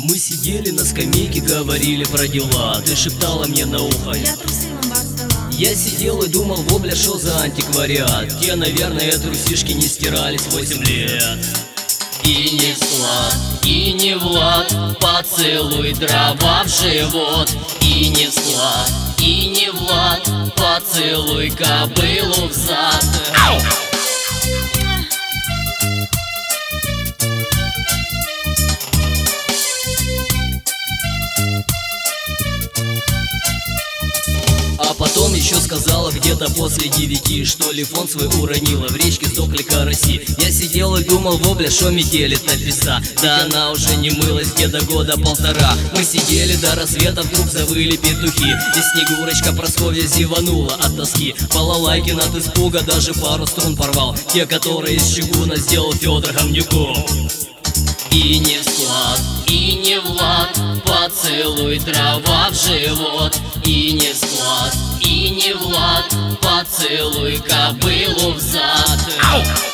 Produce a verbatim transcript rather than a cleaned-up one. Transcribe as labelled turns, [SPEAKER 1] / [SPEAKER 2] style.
[SPEAKER 1] Мы сидели на скамейке, говорили про дела. Ты шептала мне на ухо.
[SPEAKER 2] Я трусы вам дала.
[SPEAKER 1] Я сидел и думал, во, бля, шо за антиквариат. Те, наверное, трусишки не стирались восемь лет. И не Влад, и не Влад, поцелуй дрова в живот. И не Влад, и не Влад, поцелуй кобылу в зад. А потом еще сказала где-то после девяти, что лифон свой уронила, в речке сдохли караси. Я сидел и думал, во, бля, шо метелит на песа. Да она уже не мылась где-то года полтора. Мы сидели до рассвета, вдруг завыли петухи, и Снегурочка Прасковья зеванула от тоски. Балалайкин от испуга даже пару струн порвал, те, которые из чугуна сделал Федор Хомнюков. И не Влад, и не Влад, поцелуй дрова в живот. И не Влад, и не Влад, поцелуй кобылу в зад.